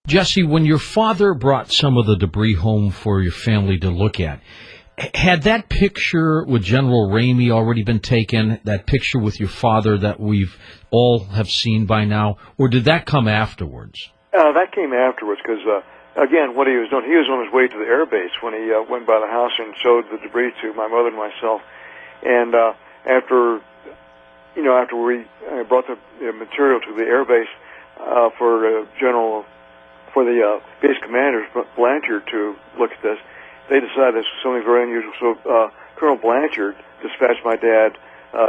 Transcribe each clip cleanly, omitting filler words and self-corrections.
Jesse, when your father brought some of the debris home for your family to look at, had that picture with General Ramey already been taken, that picture with your father that we've all have seen by now, or did that come afterwards? That came afterwards because, again, what he was doing, he was on his way to the air base when he went by the house and showed the debris to my mother and myself. And after we brought the material to the air base for the base commanders, Blanchard, to look at this, they decided this was something very unusual. So Colonel Blanchard dispatched my dad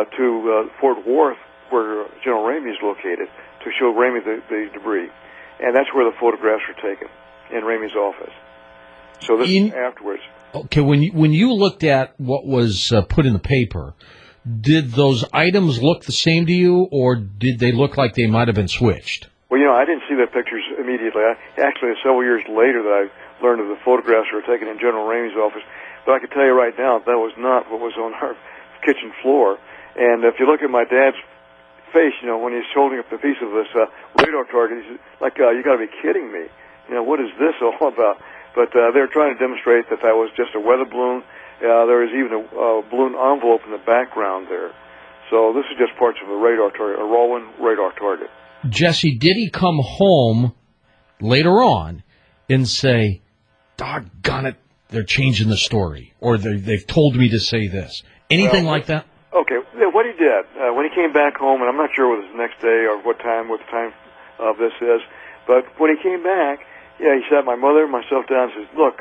to Fort Worth, where General Ramey is located, to show Ramey the debris. And that's where the photographs were taken, in Ramey's office. So this is afterwards. Okay, when you looked at what was put in the paper, did those items look the same to you, or did they look like they might have been switched? Well, I didn't see the pictures immediately. Actually, several years later that I learned of the photographs that were taken in General Ramey's office. But I can tell you right now, that was not what was on our kitchen floor. And if you look at my dad's face, when he's holding up the piece of this radar target, he's like, you got to be kidding me. What is this all about? But they're trying to demonstrate that was just a weather balloon. There was even a balloon envelope in the background there. So this is just parts of a radar target, a Roland radar target. Jesse, did he come home later on and say, doggone it, they're changing the story, or they've told me to say this? Anything like that? Okay, what he did, when he came back home, and I'm not sure whether it was the next day or what the time of this is, but when he came back, he sat my mother and myself down and says, look,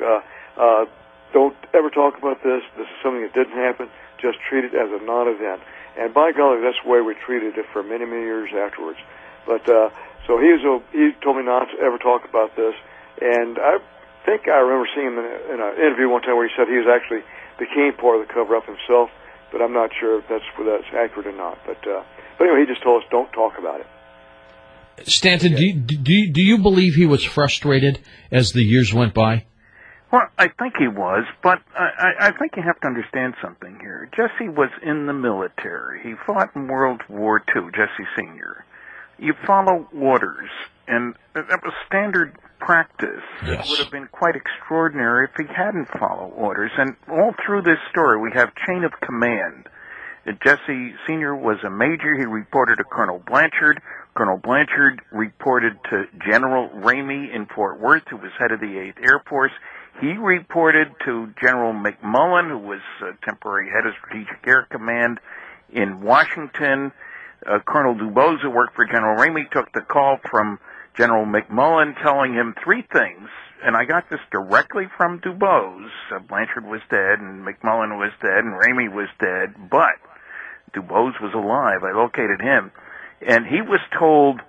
don't ever talk about this. This is something that didn't happen. Just treat it as a non-event. And by golly, that's the way we treated it for many, many years afterwards. But so he told me not to ever talk about this, and I think I remember seeing him in an interview one time where he said he actually became part of the cover-up himself, but I'm not sure if that's accurate or not. But anyway, he just told us don't talk about it. Stanton, do you believe he was frustrated as the years went by? Well, I think he was, but I think you have to understand something here. Jesse was in the military. He fought in World War II, Jesse Sr. You follow orders, and that was standard practice. Yes. It would have been quite extraordinary if he hadn't followed orders. And all through this story, we have chain of command. Jesse Sr. was a major. He reported to Colonel Blanchard. Colonel Blanchard reported to General Ramey in Fort Worth, who was head of the 8th Air Force. He reported to General McMullen, who was temporary head of Strategic Air Command in Washington. Colonel Dubose, who worked for General Ramey, took the call from General McMullen telling him three things, and I got this directly from Dubose. Blanchard was dead, and McMullen was dead, and Ramey was dead, but Dubose was alive. I located him. And he was told,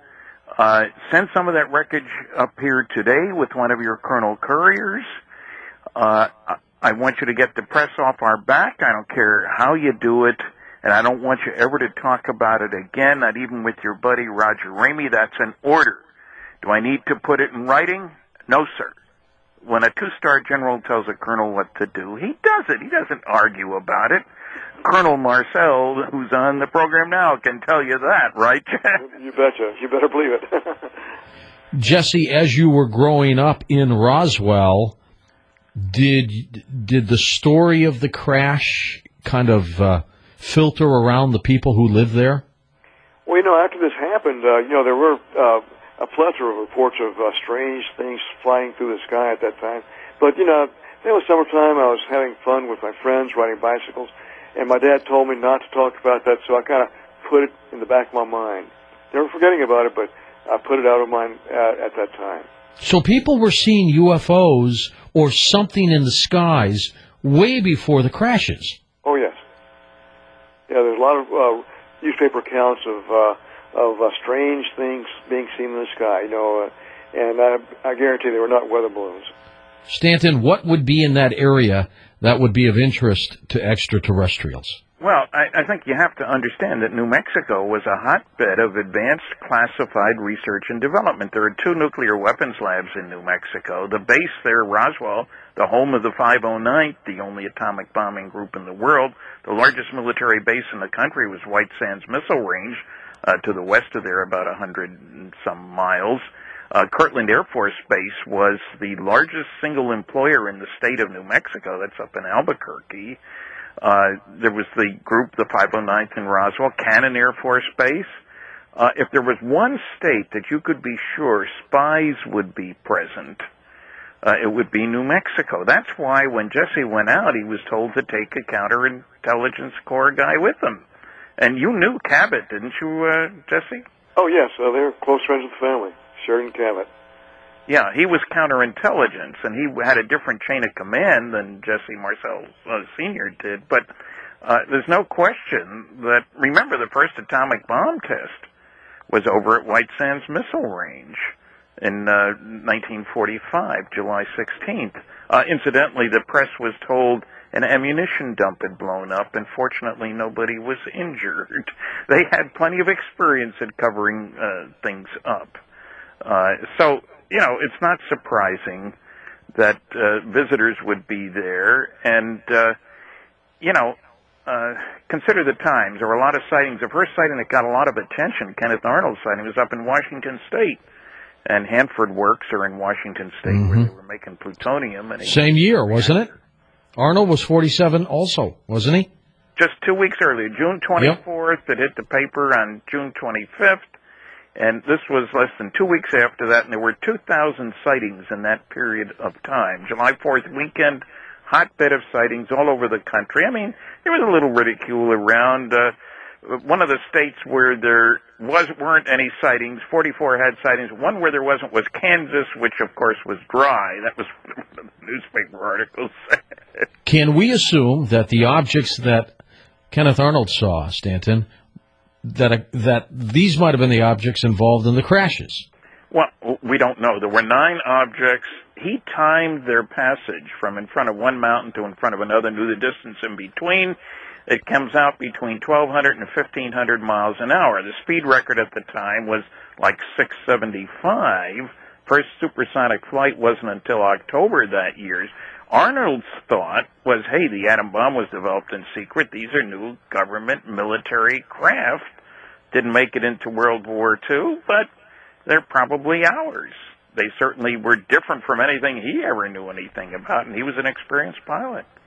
send some of that wreckage up here today with one of your Colonel Couriers. I want you to get the press off our back. I don't care how you do it. And I don't want you ever to talk about it again, not even with your buddy Roger Ramey. That's an order. Do I need to put it in writing? No, sir. When a two-star general tells a colonel what to do, he does it. He doesn't argue about it. Colonel Marcel, who's on the program now, can tell you that, right? You betcha. You better believe it. Jesse, as you were growing up in Roswell, did the story of the crash kind of filter around the people who live there? Well, after this happened, there were a plethora of reports of strange things flying through the sky at that time. But, it was summertime. I was having fun with my friends, riding bicycles, and my dad told me not to talk about that, so I kind of put it in the back of my mind. Never forgetting about it, but I put it out of mind at that time. So people were seeing UFOs or something in the skies way before the crashes. Oh, yes. Yeah, there's a lot of newspaper accounts of strange things being seen in the sky, and I guarantee they were not weather balloons. Stanton, what would be in that area that would be of interest to extraterrestrials? Well, I think you have to understand that New Mexico was a hotbed of advanced classified research and development. There are 2 nuclear weapons labs in New Mexico. The base there, Roswell, the home of the 509th, the only atomic bombing group in the world. The largest military base in the country was White Sands Missile Range, to the west of there, about 100 and some miles. Kirtland Air Force Base was the largest single employer in the state of New Mexico. That's up in Albuquerque. There was the group, the 509th in Roswell, Cannon Air Force Base. If there was one state that you could be sure spies would be present, it would be New Mexico. That's why when Jesse went out, he was told to take a counterintelligence corps guy with him. And you knew Cabot, didn't you, Jesse? Oh, yes. They're close friends with the family. Sheridan Cabot. Yeah, he was counterintelligence, and he had a different chain of command than Jesse Marcel Sr. did. But there's no question that, remember, the first atomic bomb test was over at White Sands Missile Range in 1945, July 16th. Incidentally, the press was told an ammunition dump had blown up, and fortunately nobody was injured. They had plenty of experience at covering things up. So, it's not surprising that visitors would be there, and, consider the times. There were a lot of sightings. The first sighting that got a lot of attention, Kenneth Arnold's sighting, was up in Washington State. And Hanford Works are in Washington State, where they were making plutonium. And same year, wasn't it? Arnold was 47 also, wasn't he? Just 2 weeks earlier, June 24th. Yep. It hit the paper on June 25th. And this was less than 2 weeks after that, and there were 2,000 sightings in that period of time. July 4th weekend, hotbed of sightings all over the country. I mean, there was a little ridicule around. One of the states where there weren't any sightings, 44 had sightings. One where there wasn't was Kansas, which, of course, was dry. That was what the newspaper articles said. Can we assume that the objects that Kenneth Arnold saw, Stanton, that these might have been the objects involved in the crashes? Well, we don't know. There were 9 objects. He timed their passage from in front of one mountain to in front of another, knew the distance in between. It comes out between 1,200 and 1,500 miles an hour. The speed record at the time was like 675. First supersonic flight wasn't until October that year. Arnold's thought was, hey, the atom bomb was developed in secret. These are new government military craft. Didn't make it into World War II, but they're probably ours. They certainly were different from anything he ever knew anything about, and he was an experienced pilot.